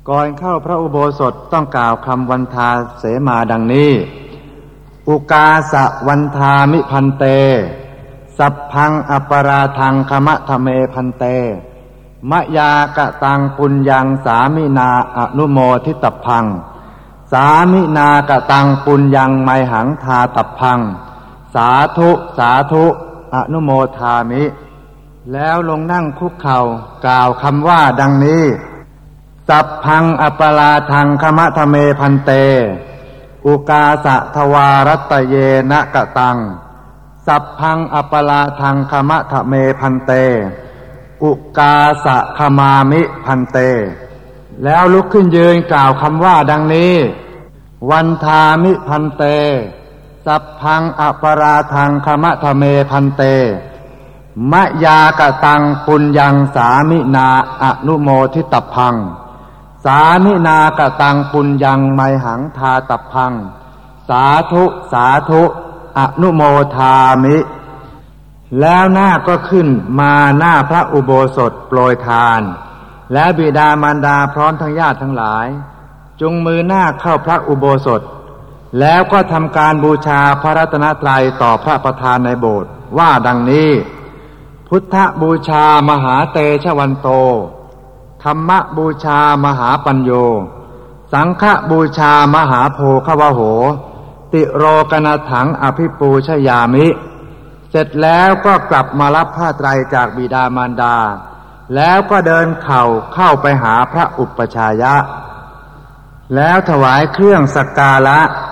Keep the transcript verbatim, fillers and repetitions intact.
ก่อนเข้าพระอุโบสถต้องกล่าวคำวันทาเสมาดังนี้อุกาสะวันทามิพันเตสัพพังอปราทังคมะทะเมพันเตมะยากะตังปุญญังสามินาอนุโมทิตพังสามินากะตังปุญญังไมหังทาตัพพังสาธุสาธุอนุโมทามิแล้วลงนั่งคุกเข่ากล่าวคำว่าดังนี้สัพพังอปราทังคมะทะเมพันเตอุกาสะทวารัตเยนะกะตังสัพพังอปราทังคมะทะเมพันเตอุกาสะขมามิพันเตแล้วลุกขึ้นยืนกล่าวคำว่าดังนี้วันทามิพันเตสัพพังอปราทังคมะทะเมพันเตมะยากะตังปุญญังสามินาอนุโมทิตพังสามินากะตังปุญญังไมหังทาตัพพังสาธุสาธุอนุโมทามิแล้วหน้าก็ขึ้นมาหน้าพระอุโบสถโปรยทานและบิดามารดาพร้อมทั้งญาติทั้งหลายจุงมือหน้าเข้าพระอุโบสถแล้วก็ทำการบูชาพระรัตนตรัยต่อพระประธานในโบสถ์ว่าดังนี้พุทธบูชามหาเตชะวันโตธรรมบูชามหาปัญโยสังฆบูชามหาโพคาวโหติโรกนถังอภิปูชยามิเสร็จแล้วก็กลับมารับผ้าไตรจากบิดามารดาแล้วก็เดินเข่าเข้าไปหาพระอุปชายะแล้วถวายเครื่องสักการะ